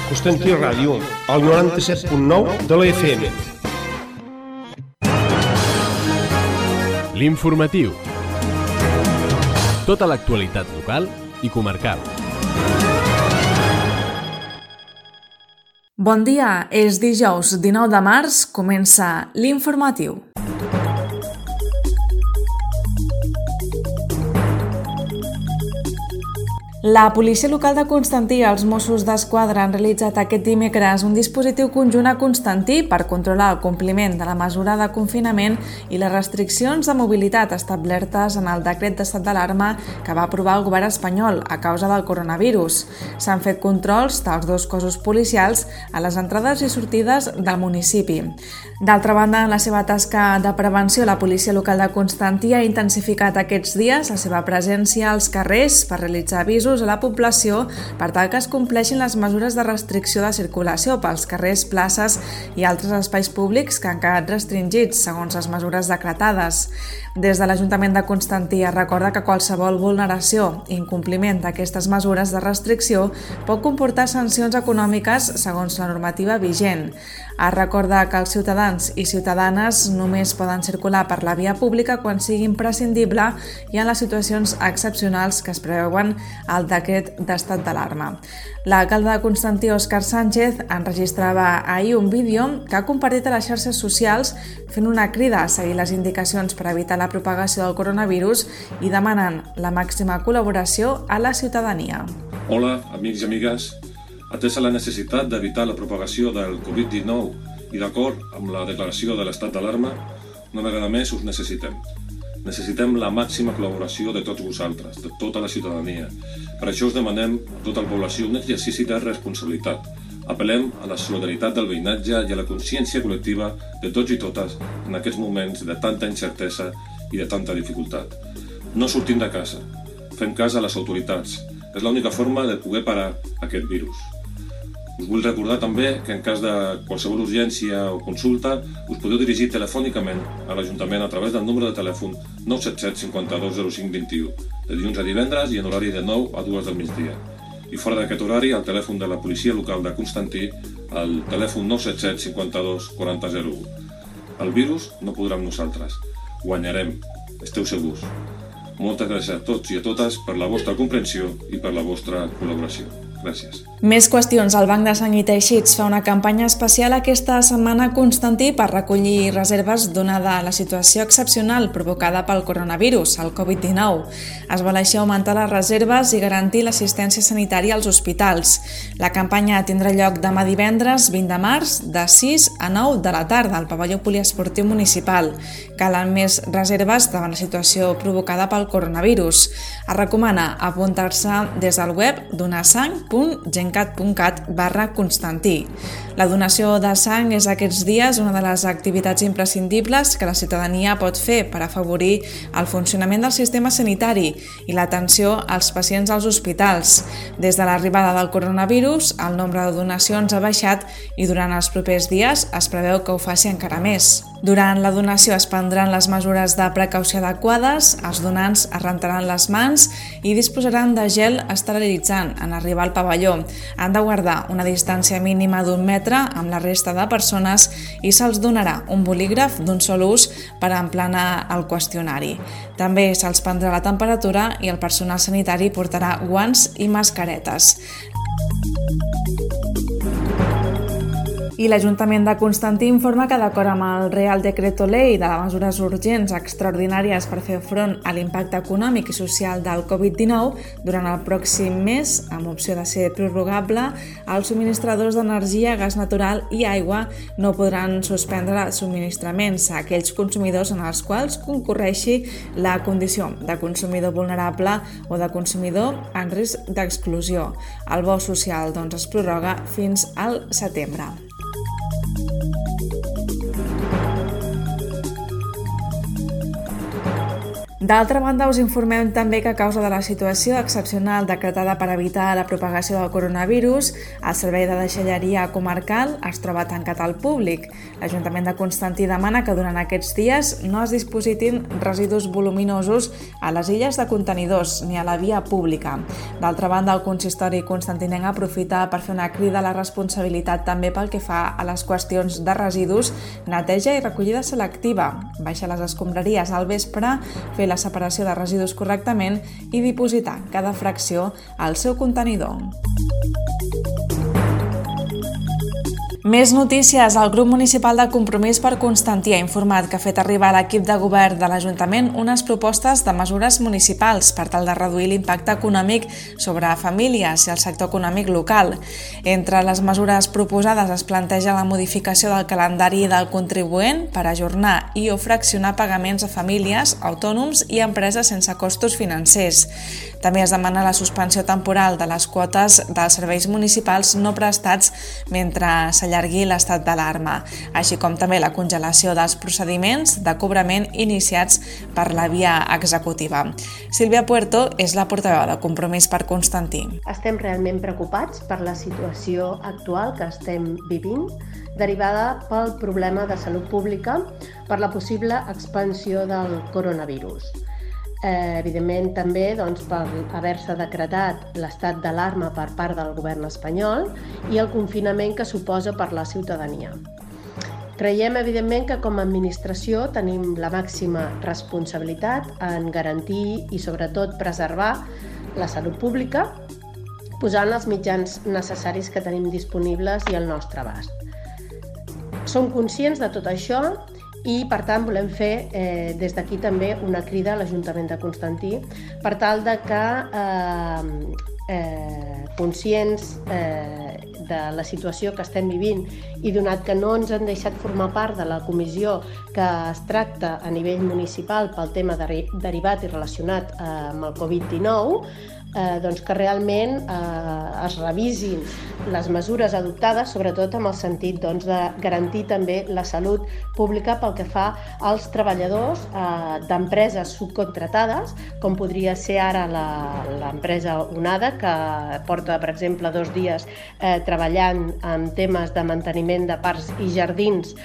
Constantí Ràdio, al 97.9 de la FM. L'informatiu. Tota l'actualitat local i comarcal. Bon dia, és dijous 19 de març, comença l'informatiu. La policia local de Constantí i els Mossos d'Esquadra han realitzat aquest dimecres un dispositiu conjunt a Constantí per controlar el compliment de la mesura de confinament i les restriccions de mobilitat establertes en el decret d'estat d'alarma que va aprovar el govern espanyol a causa del coronavirus. S'han fet controls dels dos cossos policials a les entrades i sortides del municipi. D'altra banda, en la seva tasca de prevenció, la policia local de Constantí ha intensificat aquests dies la seva presència als carrers per realitzar avisos a la població per tal que es compleixin les mesures de restricció de circulació pels carrers, places i altres espais públics que han quedat restringits segons les mesures decretades. Des de l'Ajuntament de Constantí es recorda que qualsevol vulneració i incompliment d'aquestes mesures de restricció pot comportar sancions econòmiques segons la normativa vigent. Es recorda que els ciutadans i ciutadanes només poden circular per la via pública quan sigui imprescindible i en les situacions excepcionals que es preveuen al decret d'estat d'alarma. L'alcalde de Constantí, Òscar Sánchez, enregistrava ahir un vídeo que ha compartit a les xarxes socials fent una crida a seguir les indicacions per evitar la propagació del coronavirus i demanant la màxima col·laboració a la ciutadania. Hola, amics i amigues. Atesa la necessitat d'evitar la propagació del Covid-19 i d'acord amb la declaració de l'estat d'alarma, una vegada més us necessitem. Necessitem la màxima col·laboració de tots vosaltres, de tota la ciutadania. Per això us demanem a tota la població un exercici de responsabilitat. Apel·lem a la solidaritat del veïnatge i a la consciència col·lectiva de tots i totes en aquests moments de tanta incertesa i de tanta dificultat. No sortim de casa. Fem cas a les autoritats. És l'única forma de poder parar aquest virus. Us vull recordar també que en cas de qualsevol urgència o consulta us podeu dirigir telefònicament a l'Ajuntament a través del número de telèfon 977 52 05 21, de dilluns a divendres i en horari de 9 a 2 del migdia. I fora d'aquest horari, al telèfon de la policia local de Constantí, al telèfon 977 52 40 01. El virus no podrà amb nosaltres. Guanyarem. Esteu segurs. Moltes gràcies a tots i a totes per la vostra comprensió i per la vostra col·laboració. Gràcies. Més qüestions. El Banc de Sang i Teixits fa una campanya especial aquesta setmana a Constantí per recollir reserves donada la situació excepcional provocada pel coronavirus, el Covid-19. Es vol així augmentar les reserves i garantir l'assistència sanitària als hospitals. La campanya tindrà lloc demà divendres 20 de març de 6 a 9 de la tarda al pavelló poliesportiu municipal. Calen més reserves davant la situació provocada pel coronavirus. Es recomana apuntar-se des del web donasang.gencat.cat/Constantí. La donació de sang és aquests dies una de les activitats imprescindibles que la ciutadania pot fer per afavorir el funcionament del sistema sanitari i l'atenció als pacients als hospitals. Des de l'arribada del coronavirus, el nombre de donacions ha baixat i durant els propers dies es preveu que ho faci encara més. Durant la donació es prendran les mesures de precaució adequades, els donants es rentaran les mans i disposaran de gel esterilitzant en arribar al pavelló. Han de guardar una distància mínima d'1 metre amb la resta de persones i se'ls donarà un bolígraf d'un sol ús per emplenar el qüestionari. També se'ls prendrà la temperatura i el personal sanitari portarà guants i mascaretes. I l'Ajuntament de Constantí informa que d'acord amb el Real Decreto Ley de mesures urgents extraordinàries per fer front a l'impacte econòmic i social del Covid-19, durant el pròxim mes, amb opció de ser prorrogable, els subministradors d'energia, gas natural i aigua no podran suspendre subministraments a aquells consumidors en els quals concorreixi la condició de consumidor vulnerable o de consumidor en risc d'exclusió. El bo social, es prorroga fins al setembre. D'altra banda, us informem també que a causa de la situació excepcional decretada per evitar la propagació del coronavirus, el servei de deixalleria comarcal es troba tancat al públic. L'Ajuntament de Constantí demana que durant aquests dies no es dipositin residus voluminosos a les illes de contenidors ni a la via pública. D'altra banda, el consistori constantinenc aprofita per fer una crida a la responsabilitat també pel que fa a les qüestions de residus, neteja i recollida selectiva, baixar les escombraries al vespre, fer la separació de residus correctament i dipositar cada fracció al seu contenidor. Més notícies. El grup municipal de Compromís per Constantí ha informat que ha fet arribar a l'equip de govern de l'Ajuntament unes propostes de mesures municipals per tal de reduir l'impacte econòmic sobre famílies i el sector econòmic local. Entre les mesures proposades es planteja la modificació del calendari del contribuent per ajornar i o fraccionar pagaments a famílies, autònoms i empreses sense costos financers. També es demana la suspensió temporal de les quotes dels serveis municipals no prestats mentre s'allargui l'estat d'alarma, així com també la congelació dels procediments de cobrament iniciats per la via executiva. Sílvia Puerto és la portaveu de Compromís per Constantí. Estem realment preocupats per la situació actual que estem vivint, derivada pel problema de salut pública per la possible expansió del coronavirus. Evidentment també per haver-se decretat l'estat d'alarma per part del govern espanyol i el confinament que suposa per la ciutadania. Creiem, evidentment, que com a administració tenim la màxima responsabilitat en garantir i sobretot preservar la salut pública, posant els mitjans necessaris que tenim disponibles i al nostre abast. Som conscients de tot això i, per tant, volem fer des d'aquí també una crida a l'Ajuntament de Constantí per tal de que, conscients de la situació que estem vivint i donat que no ens han deixat formar part de la comissió que es tracta a nivell municipal pel tema derivat i relacionat amb el Covid-19, que realment es revisin les mesures adoptades, sobretot amb el sentit de garantir també la salut pública pel que fa als treballadors d'empreses subcontratades, com podria ser ara l'empresa Onada, que porta, per exemple, 2 dies treballant en temes de manteniment de parcs i jardins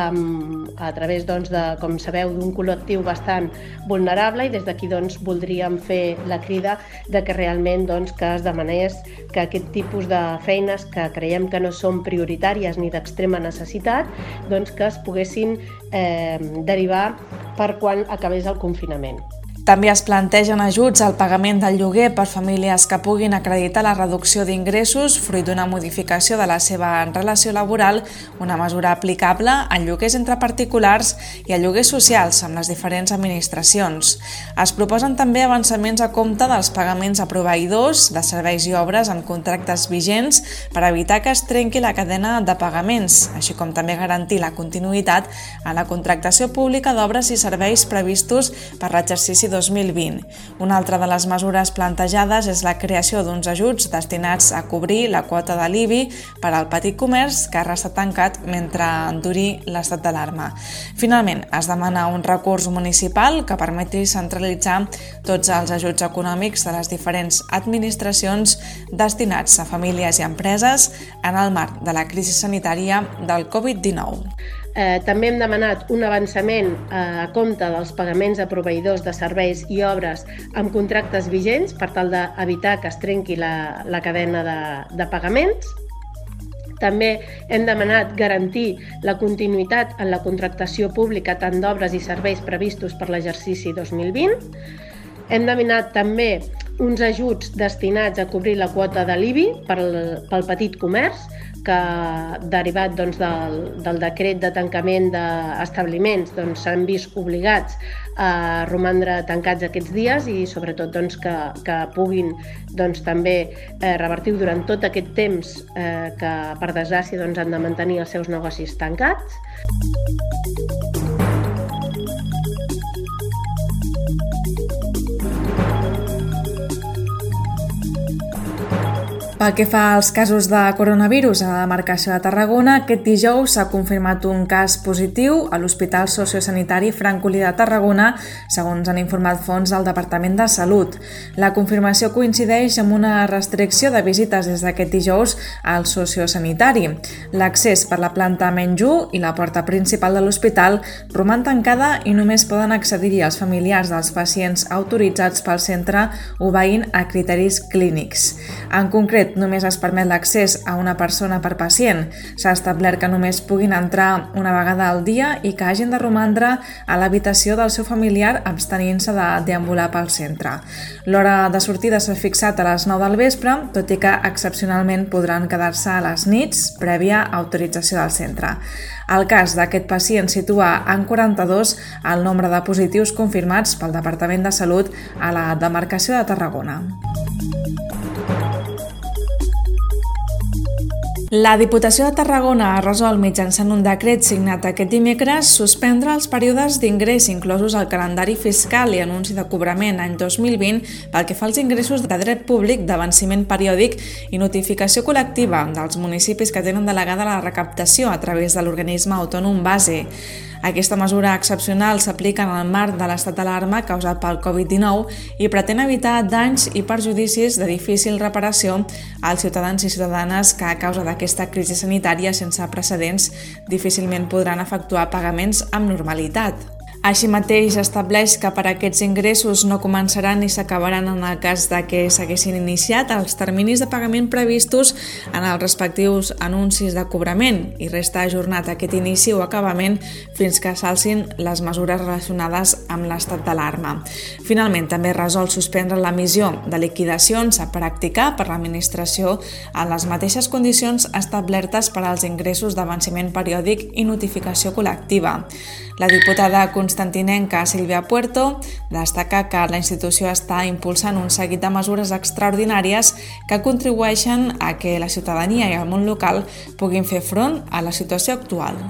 a través, com sabeu, d'un col·lectiu bastant vulnerable, i des d'aquí voldríem fer la crida de que realment que es demanés que aquest tipus de feines que creiem que no són prioritàries ni d'extrema necessitat, que es poguessin derivar per quan acabés el confinament. També es plantegen ajuts al pagament del lloguer per famílies que puguin acreditar la reducció d'ingressos fruit d'una modificació de la seva relació laboral, una mesura aplicable en lloguers entre particulars i a lloguers socials amb les diferents administracions. Es proposen també avançaments a compte dels pagaments a proveïdors de serveis i obres amb contractes vigents per evitar que es trenqui la cadena de pagaments, així com també garantir la continuïtat en la contractació pública d'obres i serveis previstos per l'exercici 2020. Una altra de les mesures plantejades és la creació d'uns ajuts destinats a cobrir la quota de l'IBI per al petit comerç que ha restat tancat mentre duri l'estat d'alarma. Finalment, es demana un recurs municipal que permeti centralitzar tots els ajuts econòmics de les diferents administracions destinats a famílies i empreses en el marc de la crisi sanitària del Covid-19. També hem demanat un avançament a compte dels pagaments a proveïdors de serveis i obres amb contractes vigents per tal d'evitar que es trenqui la cadena de pagaments. També hem demanat garantir la continuïtat en la contractació pública tant d'obres i serveis previstos per l'exercici 2020. Hem demanat també uns ajuts destinats a cobrir la quota de l'IBI pel petit comerç, que derivat del decret de tancament d'establiments s'han vist obligats a romandre tancats aquests dies i sobretot que puguin també revertir durant tot aquest temps que per desgràcia han de mantenir els seus negocis tancats. Pel que fa als casos de coronavirus a la demarcació de Tarragona, aquest dijous s'ha confirmat un cas positiu a l'Hospital Sociosanitari Francolí de Tarragona, segons han informat fonts del Departament de Salut. La confirmació coincideix amb una restricció de visites des d'aquest dijous al sociosanitari. L'accés per la planta menys 1 i la porta principal de l'hospital roman tancada i només poden accedir-hi els familiars dels pacients autoritzats pel centre obeint a criteris clínics. En concret, només es permet l'accés a una persona per pacient. S'ha establert que només puguin entrar una vegada al dia i que hagin de romandre a l'habitació del seu familiar abstenint-se de deambular pel centre. L'hora de sortida s'ha fixat a les 9 del vespre, tot i que excepcionalment podran quedar-se a les nits prèvia autorització del centre. El cas d'aquest pacient situa en 42 el nombre de positius confirmats pel Departament de Salut a la demarcació de Tarragona. La Diputació de Tarragona ha resolt mitjançant un decret signat aquest dimecres suspendre els períodes d'ingrés inclosos al calendari fiscal i anunci de cobrament any 2020 pel que fa als ingressos de dret públic de venciment periòdic i notificació col·lectiva dels municipis que tenen delegada la recaptació a través de l'organisme autònom base. Aquesta mesura excepcional s'aplica en el marc de l'estat d'alarma causat pel Covid-19 i pretén evitar danys i perjudicis de difícil reparació als ciutadans i ciutadanes que a causa d'aquesta crisi sanitària sense precedents difícilment podran efectuar pagaments amb normalitat. Així mateix estableix que per aquests ingressos no començaran ni s'acabaran en el cas de que s'haguessin iniciat els terminis de pagament previstos en els respectius anuncis de cobrament i resta ajornat aquest inici o acabament fins que s'alcin les mesures relacionades amb l'estat d'alarma. Finalment, també resol suspendre l'emissió de liquidacions a practicar per l'administració en les mateixes condicions establertes per als ingressos de venciment periòdic i notificació col·lectiva. La diputada constantinenca Sílvia Puerto destaca que la institució està impulsant un seguit de mesures extraordinàries que contribueixen a que la ciutadania i el món local puguin fer front a la situació actual.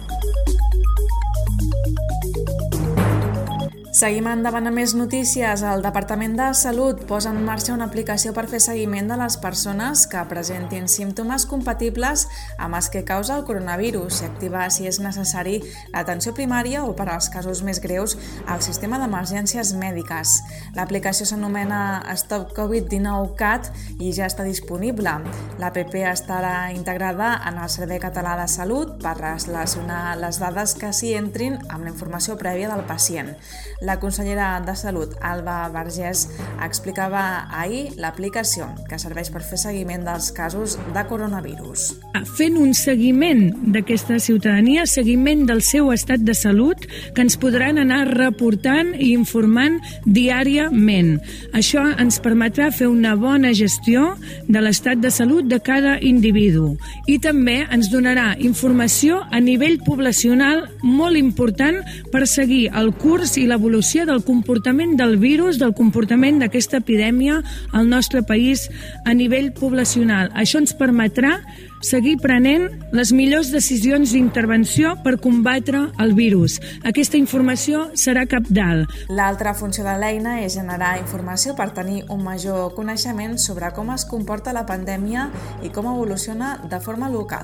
Seguim endavant amb més notícies. El Departament de Salut posa en marxa una aplicació per fer seguiment de les persones que presentin símptomes compatibles amb els que causa el coronavirus i activar, si és necessari, l'atenció primària o, per als casos més greus, el sistema d'emergències mèdiques. L'aplicació s'anomena Stop Covid-19 CAT i ja està disponible. L'APP estarà integrada en el Servei Català de Salut per relacionar les dades que s'hi entrin amb la informació prèvia del pacient. La consellera de Salut, Alba Vergés, explicava ahir l'aplicació que serveix per fer seguiment dels casos de coronavirus. Fent un seguiment d'aquesta ciutadania, seguiment del seu estat de salut, que ens podran anar reportant i informant diàriament. Això ens permetrà fer una bona gestió de l'estat de salut de cada individu i també ens donarà informació a nivell poblacional molt important per seguir el curs i l'evolució del comportament del virus, del comportament d'aquesta epidèmia al nostre país a nivell poblacional. Això ens permetrà seguir prenent les millors decisions d'intervenció per combatre el virus. Aquesta informació serà cabdal. L'altra funció de l'eina és generar informació per tenir un major coneixement sobre com es comporta la pandèmia i com evoluciona de forma local.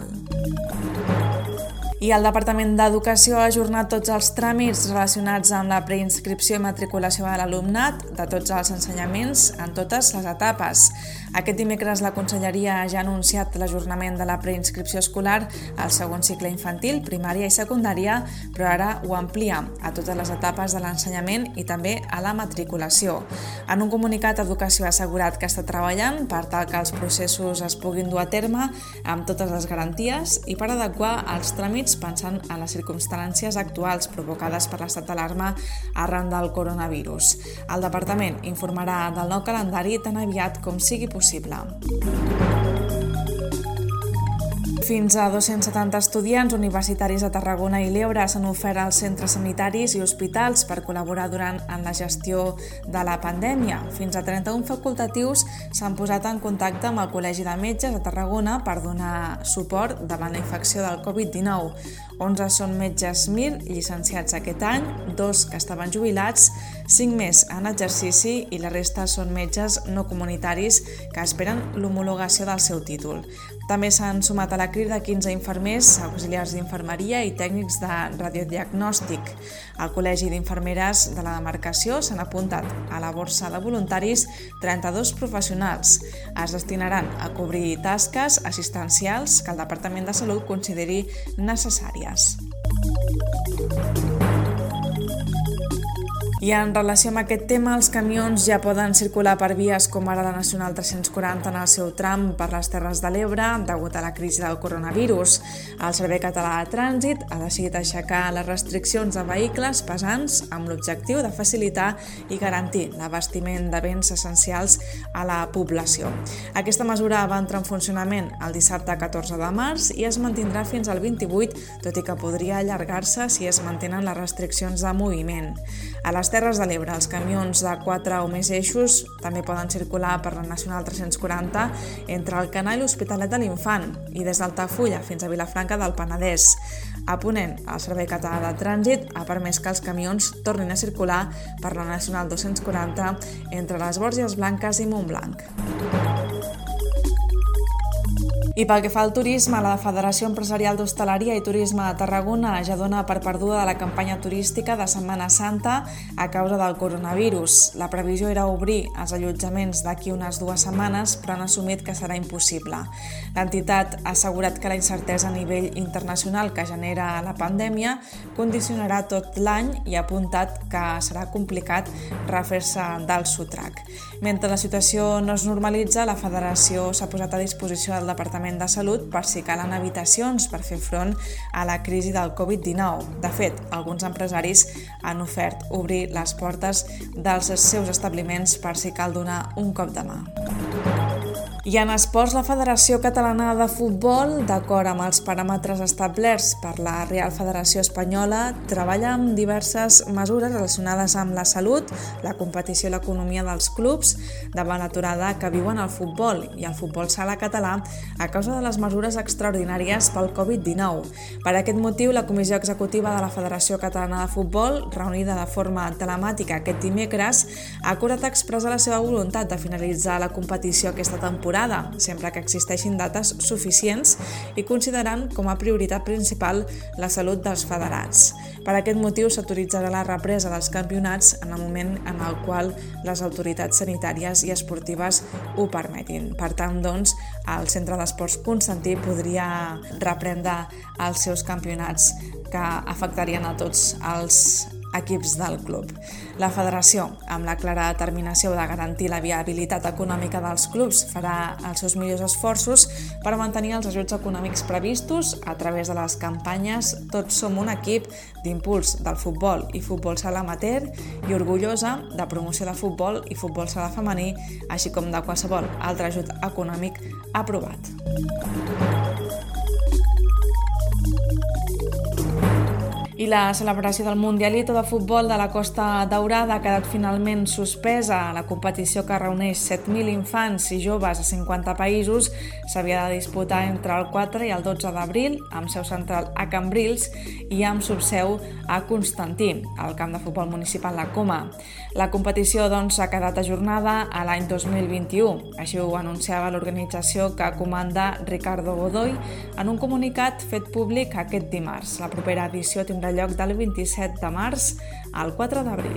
I el Departament d'Educació ha ajornat tots els tràmits relacionats amb la preinscripció i matriculació de l'alumnat de tots els ensenyaments en totes les etapes. Aquest dimecres la Conselleria ja ha anunciat l'ajornament de la preinscripció escolar al segon cicle infantil, primària i secundària, però ara ho amplia a totes les etapes de l'ensenyament i també a la matriculació. En un comunicat, Educació ha assegurat que està treballant per tal que els processos es puguin dur a terme amb totes les garanties i per adequar els tràmits pensant en les circumstàncies actuals provocades per l'estat d'alarma arran del coronavirus. El departament informarà del nou calendari tan aviat com sigui possible. Fins a 270 estudiants universitaris de Tarragona i l'Ebre s'han ofert als centres sanitaris i hospitals per col·laborar en la gestió de la pandèmia. Fins a 31 facultatius s'han posat en contacte amb el Col·legi de Metges de Tarragona per donar suport davant la infecció del Covid-19. 11 són metges MIR llicenciats aquest any, 2 que estaven jubilats, 5 més en exercici i la resta són metges no comunitaris que esperen l'homologació del seu títol. També s'han sumat a la crida 15 infermers, auxiliars d'infermeria i tècnics de radiodiagnòstic. Al Col·legi d'Infermeres de la demarcació s'han apuntat a la borsa de voluntaris 32 professionals. Es destinaran a cobrir tasques assistencials que el Departament de Salut consideri necessàries. I en relació amb aquest tema, els camions ja poden circular per vies com ara la Nacional 340 en el seu tram per les Terres de l'Ebre degut a la crisi del coronavirus. El Servei Català de Trànsit ha decidit aixecar les restriccions de vehicles pesants amb l'objectiu de facilitar i garantir l'abastiment de béns essencials a la població. Aquesta mesura va entrar en funcionament el dissabte 14 de març i es mantindrà fins al 28, tot i que podria allargar-se si es mantenen les restriccions de moviment. A les Terres de l'Ebre, els camions de 4 o més eixos també poden circular per la Nacional 340 entre Alcanar i l'Hospitalet de l'Infant i des d'Altafulla fins a Vilafranca del Penedès. A Ponent, el Servei Català de Trànsit ha permès que els camions tornin a circular per la Nacional 240 entre les Borges Blanques i Montblanc. I pel que fa al turisme, la Federació Empresarial d'Hostaleria i Turisme de Tarragona ja dona per perduda la campanya turística de Setmana Santa a causa del coronavirus. La previsió era obrir els allotjaments d'aquí unes 2 setmanes, però han assumit que serà impossible. L'entitat ha assegurat que la incertesa a nivell internacional que genera la pandèmia condicionarà tot l'any i ha apuntat que serà complicat refer-se del sotrac. Mentre la situació no es normalitza, la Federació s'ha posat a disposició del Departament de Salut per si calen habitacions per fer front a la crisi del Covid-19. De fet, alguns empresaris han ofert obrir les portes dels seus establiments per si cal donar un cop de mà. I en esports, la Federació Catalana de Futbol, d'acord amb els paràmetres establerts per la Real Federació Espanyola, treballa amb diverses mesures relacionades amb la salut, la competició i l'economia dels clubs davant l'aturada que viuen el futbol i el futbol sala català a causa de les mesures extraordinàries pel Covid-19. Per aquest motiu, la Comissió Executiva de la Federació Catalana de Futbol, reunida de forma telemàtica aquest dimecres, ha acordat expressar la seva voluntat de finalitzar la competició aquesta temporada, sempre que existeixin dates suficients i considerant com a prioritat principal la salut dels federats. Per aquest motiu s'autoritzarà la represa dels campionats en el moment en el qual les autoritats sanitàries i esportives ho permetin. Per tant, doncs, el Centre d'Esports Constantí podria reprendre els seus campionats que afectarien a tots els equips del club. La federació, amb la clara determinació de garantir la viabilitat econòmica dels clubs, farà els seus millors esforços per mantenir els ajuts econòmics previstos a través de les campanyes Tots som un equip d'impuls del futbol i futbol sala amateur i orgullosa de promoció de futbol i futbol sala femení, així com de qualsevol altre ajut econòmic aprovat. I la celebració del Mundialito de Futbol de la Costa Daurada ha quedat finalment suspesa. La competició que reuneix 7.000 infants i joves a 50 països s'havia de disputar entre el 4 i el 12 d'abril, amb seu central a Cambrils i amb subseu a Constantí, al camp de futbol municipal La Coma. La competició, doncs, ha quedat ajornada a l'any 2021. Així ho anunciava l'organització que comanda Ricardo Godoy en un comunicat fet públic aquest dimarts. La propera edició tindrà lloc del 27 de març al 4 d'abril.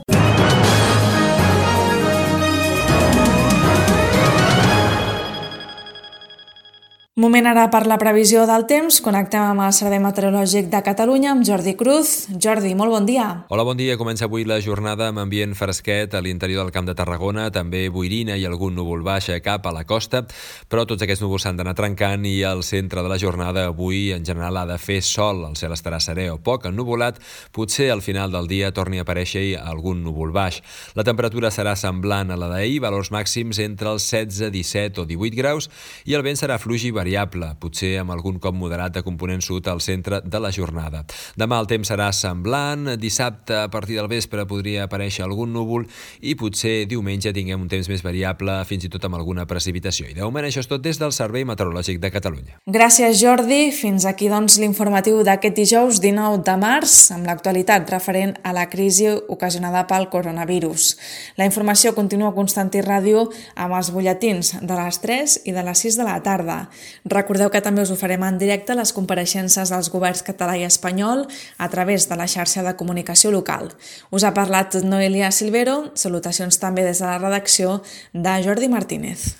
Moment ara per la previsió del temps. Connectem amb el Servei Meteorològic de Catalunya amb Jordi Cruz. Jordi, molt bon dia. Hola, bon dia. Comença avui la jornada amb ambient fresquet a l'interior del Camp de Tarragona, també boirina i algun núvol baix cap a la costa, però tots aquests núvols s'han d'anar trencant i al centre de la jornada avui en general ha de fer sol. El cel estarà serè o poc ennuvolat, potser al final del dia torni a aparèixer algun núvol baix. La temperatura serà semblant a la d'ahir, valors màxims entre els 16, 17 o 18 graus i el vent serà fluix i variable variable, potser amb algun cop moderat de component sud al centre de la jornada. Demà el temps serà semblant, dissabte a partir del vespre podria aparèixer algun núvol i potser diumenge tinguem un temps més variable, fins i tot amb alguna precipitació. I de moment això és tot des del Servei Meteorològic de Catalunya. Gràcies, Jordi. Fins aquí, doncs, l'informatiu d'aquest dijous 19 de març, amb l'actualitat referent a la crisi ocasionada pel coronavirus. La informació continua a Constantí Ràdio amb els butlletins de les 3 i de les 6 de la tarda. Recordeu que també us oferim en directe les compareixences dels governs català i espanyol a través de la xarxa de comunicació local. Us ha parlat Noelia Silvero, salutacions també des de la redacció de Jordi Martínez.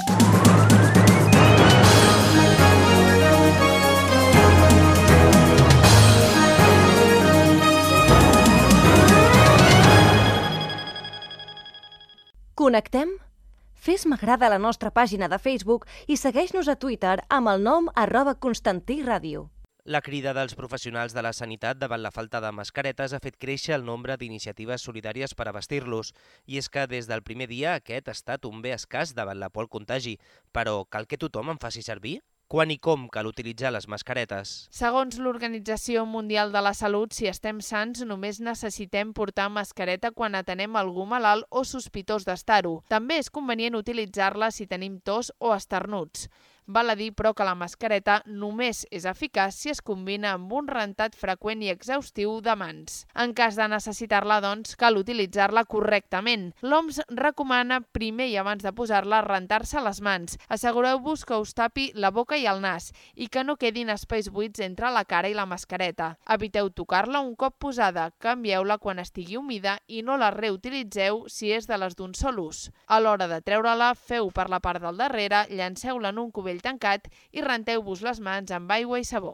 Connectem? Fes m'agrada a la nostra pàgina de Facebook i segueix-nos a Twitter amb el nom @ConstantíRàdio. La crida dels professionals de la sanitat davant la falta de mascaretes ha fet créixer el nombre d'iniciatives solidàries per abastir-los. I és que des del primer dia aquest ha estat un bé escàs davant la por al contagi. Però cal que tothom en faci servir? Quan i com cal utilitzar les mascaretes? Segons l'Organització Mundial de la Salut, si estem sans, només necessitem portar mascareta quan atenem algú malalt o sospitós d'estar-ho. També és convenient utilitzar-la si tenim tos o esternuts. Val a dir, però, que la mascareta només és eficaç si es combina amb un rentat freqüent i exhaustiu de mans. En cas de necessitar-la, doncs, cal utilitzar-la correctament. L'OMS recomana, primer i abans de posar-la, rentar-se les mans. Assegureu-vos que us tapi la boca i el nas i que no quedin espais buits entre la cara i la mascareta. Eviteu tocar-la un cop posada, canvieu-la quan estigui humida i no la reutilitzeu si és de les d'un sol ús. A l'hora de treure-la, feu per la part del darrere, llanceu-la en un cubell tancat i renteu-vos les mans amb aigua i sabó.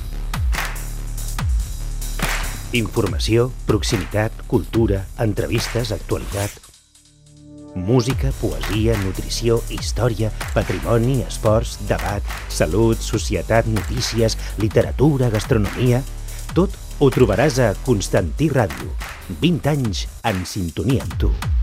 Informació, proximitat, cultura, entrevistes, actualitat, música, poesia, nutrició, història, patrimoni, esports, debat, salut, societat, notícies, literatura, gastronomia... Tot ho trobaràs a Constantí Ràdio. 20 anys en sintonia amb tu.